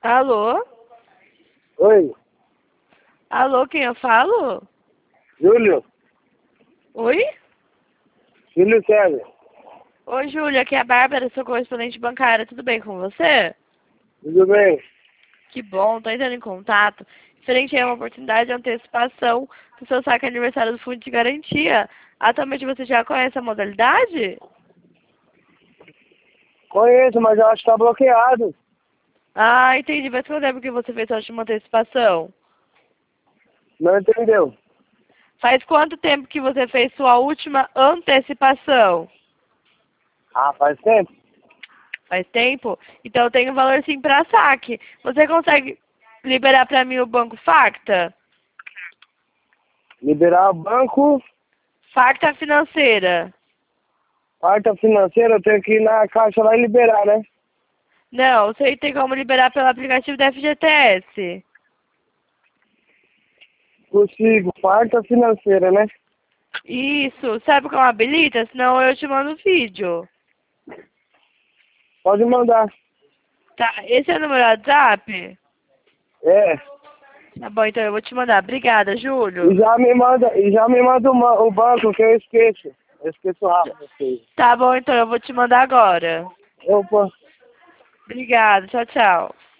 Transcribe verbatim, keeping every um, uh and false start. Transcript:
Alô? Oi, Alô, quem eu falo? Júlio, Oi? Júlio César, Oi, Júlia, aqui é a Bárbara, sou correspondente bancária. Tudo bem com você? tudo bem? Que bom, tô entrando em contato. Referente a uma oportunidade de antecipação do seu saque aniversário do Fundo de Garantia. Atualmente você já conhece a modalidade? Conheço, mas eu acho que tá bloqueado. Ah, entendi. Mas quanto tempo que você fez sua última antecipação? Não entendeu? Faz quanto tempo que você fez sua última antecipação? Ah, faz tempo. Faz tempo? Então eu tenho valor sim para saque. Você consegue liberar para mim o Banco Facta? Liberar o banco, Facta Financeira. quarta financeira, eu tenho que ir na caixa lá e liberar, né? Não, você tem como liberar pelo aplicativo da F G T S. Consigo, quarta financeira, né? Isso. Sabe como habilita? Senão eu te mando o vídeo. Pode mandar. Tá, esse é o número do WhatsApp? É. Tá bom, então eu vou te mandar. Obrigada, E Júlio. já me manda, e já me manda o, ma- o banco que eu esqueço. Eu esqueço rápido. Assim. Tá bom, então eu vou te mandar agora. Opa. Obrigada, tchau, tchau.